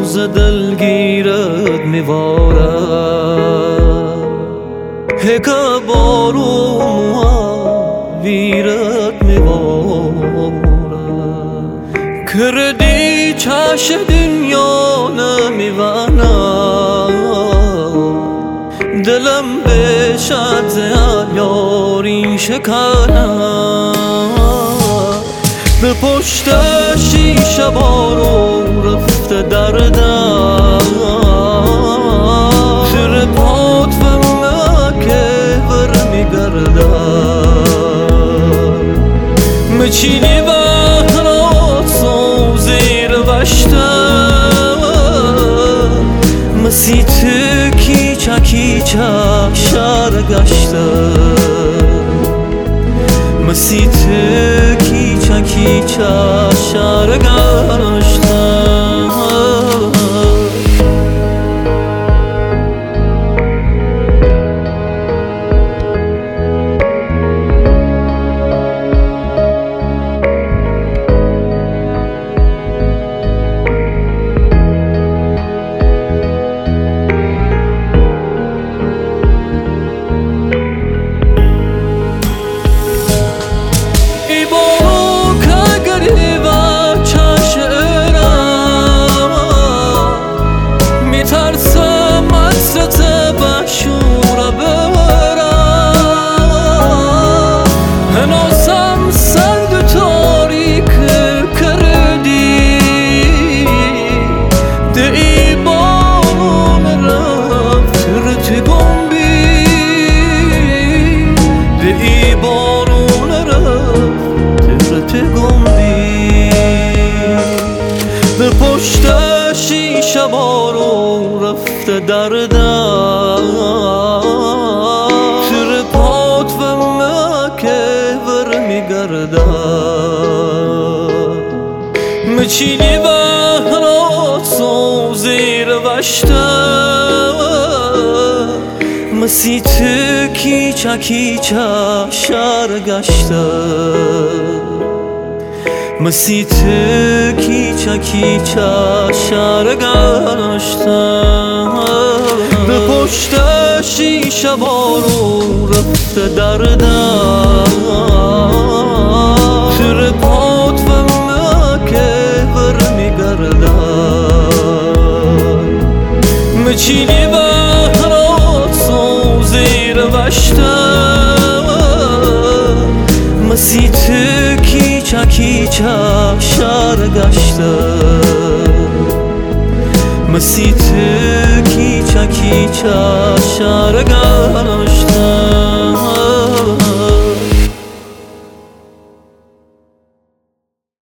ز دلگیرت میوارد هکا بارو ویرت میوارد کردی چش دنیا نمیوانم دلم بشد زیاد یاری شکنم به پشت شیشه بارو رفته دردم زیر پات و مکه ور میگردم مچینی بهرات سو زیر وشتم مسیت کیچه کیچه شهر گشتم مسیت کیچه کیچه شهر گشتم به پشت شیشه بارو رفته دردم زیر پات و مکه ور میگردم مچینی بهرات سو زیر وشتم مسیت کیچه کیچه شهر گشتم مسیت کیچه کیچه شهر گشتم به پشت شیشه بارو رفته دردم زیر پات و مکه ور میگردم مچینی بهرات سو زیر وشتم مسیت کیچه کیچه شهر گشتم مسیت کیچه کیچه شهر گشتم